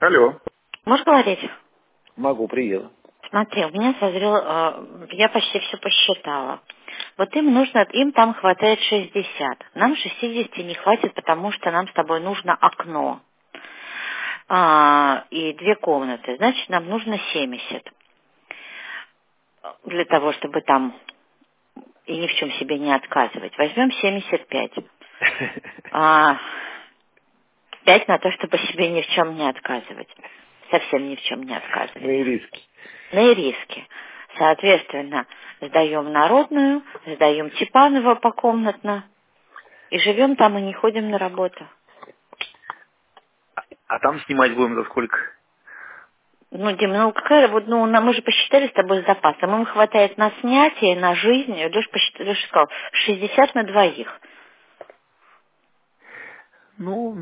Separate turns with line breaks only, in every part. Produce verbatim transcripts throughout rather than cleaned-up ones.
Алло.
Можешь говорить?
Могу, привет.
Смотри, у меня созрел, э, я почти все посчитала. Вот им нужно, им там хватает шестьдесят. Нам шестидесяти не хватит, потому что нам с тобой нужно окно. А, и две комнаты. Значит, нам нужно семьдесят. Для того, чтобы там и ни в чем себе не отказывать. Возьмем семьдесят пять. А, пять на то, чтобы себе ни в чем не отказывать. Совсем ни в чем не
Ну
отказывать.
и риски.
На ириски. Соответственно, сдаем народную, сдаем Типанова покомнатно и живем там и не ходим на работу.
А там снимать будем за сколько?
Ну, Дим, ну какая, вот, ну, на- мы же посчитали с тобой с запасом. Им хватает на снятие, на жизнь. Леша посчитал, Леша сказал, шестьдесят на двоих.
Ну,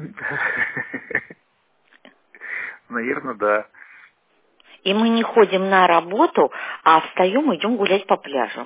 наверное, да.
И мы не ходим на работу, а встаем и идем гулять по пляжу.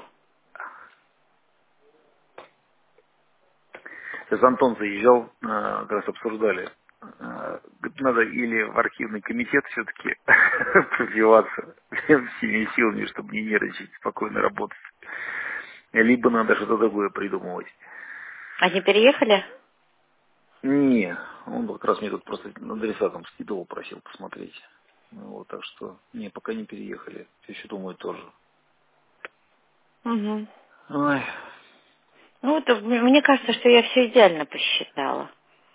Сейчас Антон заезжал, э, как раз обсуждали. Э, говорит, надо или в архивный комитет все-таки пробиваться всеми силами, чтобы не нервничать, спокойно работать. Либо надо что-то другое придумывать.
Они переехали?
Не, он как раз мне тут просто адресатом скидывал, просил посмотреть. Ну, вот, так что, не, пока не переехали. Все еще думаю тоже.
Угу.
Ой.
Ну, вот, м- мне кажется, что я все идеально посчитала.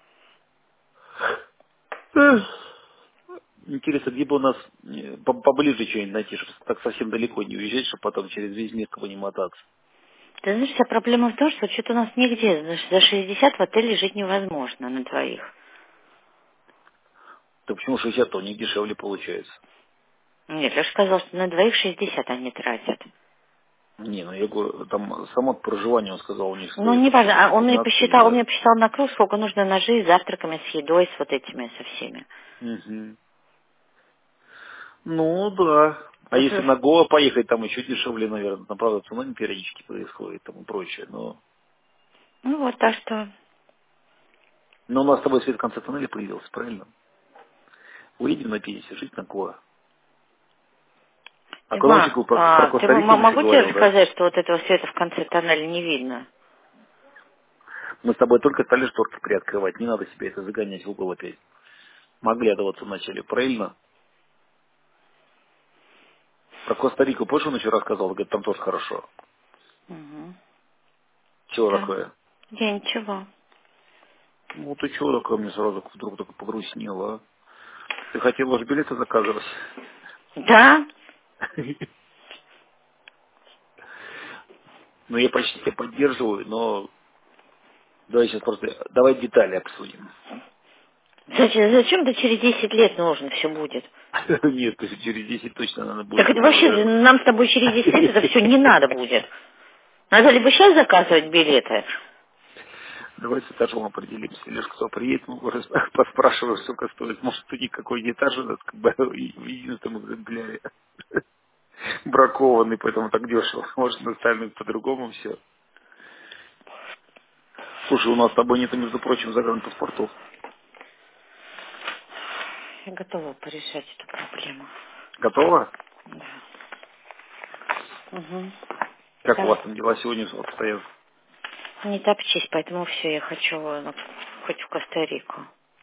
Эх. Интересно, где бы у нас э, по- поближе что-нибудь найти, чтобы так совсем далеко не уезжать, чтобы потом через весь мир как бы не мотаться.
Ты знаешь, вся проблема в том, что что-то у нас нигде за за шестьдесят в отеле жить невозможно на двоих.
Да почему шестьдесят-то у них дешевле получается?
Нет, Леша сказал, что на двоих шестьдесят они тратят.
Не, ну я говорю, там само проживание, он сказал, у них
Ну,
стоит
не
от
важно, а он мне
шестисот-двенадцать тысяч,
посчитал, он
да.
мне посчитал на круг, сколько нужно на жизнь с завтраками, с едой, с вот этими, со всеми.
Мгм. Ну, да. А
Вот,
если
э,
на Гоа поехать, там еще дешевле, наверное. Там, правда, цена периодически происходит и тому прочее. Но...
ну вот, так что,
но у нас с тобой свет в конце тоннеля появился, правильно? Уедем на пенсию, жить на Гоа. А куда вообще
Дима,
про, про
а, ты м-
Коста-Рику он еще
могу тебе
говорил, да?
сказать, что вот этого света в конце тоннеля не видно?
Мы с тобой только стали шторки приоткрывать, не надо себе это загонять в угол опять. Мы оглядываться начали, правильно? Про Коста-Рику, помнишь, он еще рассказал, говорит, там тоже хорошо.
Угу.
Чего
Да.
такое?
Я ничего.
Ну, ты чего такое, мне сразу вдруг так погрустнело, а? Ты хотел уж билеты заказывать?
Да?
Ну, я почти тебя поддерживаю, но давай сейчас просто, давай детали обсудим.
Зачем, зачем-то через десять лет нужно все будет?
Нет, то есть через десять точно надо
Так
будет
это
уже
вообще,
уже.
нам с тобой через десять лет это все не надо будет. Надо либо сейчас заказывать билеты.
Давай с этажом определимся. Или ж кто приедет, мы уже поспрашиваем, сколько стоит. Может, у них какой этаж у нас как бы в единственном экземпляре бракованный, поэтому так дешево. Может, на остальных по-другому все. Слушай, у нас с тобой нету, между прочим, загранпаспортов.
Я готова порешать эту проблему.
Готово?
Да. Угу.
Как у
Да.
вас там дела сегодня обстоят?
Не топчись, поэтому все, я хочу э, хоть в Коста-Рику.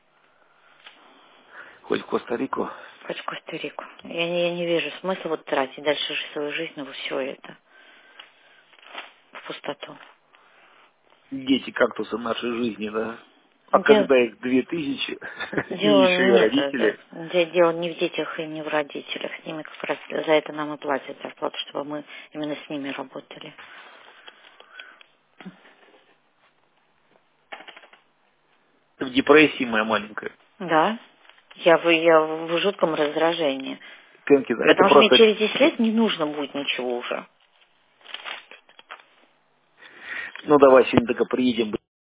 Хоть в Коста-Рику.
Хоть в Коста-Рику. Я, не- я не вижу смысла вот тратить дальше же свою жизнь на вот все это. В пустоту.
Дети кактусы нашей жизни, да? А
Дело,
когда их две тысячи, и
дело
еще и
нет, э,
родители,
да, де- дело не в детях и не в родителях. С ними как раз за это нам и платят зарплату, чтобы мы именно с ними работали.
в депрессии моя маленькая.
Да. Я в, я в жутком раздражении.
Пенкина, это
Потому что мне
просто...
через десять лет не нужно будет ничего уже.
Ну, давай сегодня только приедем,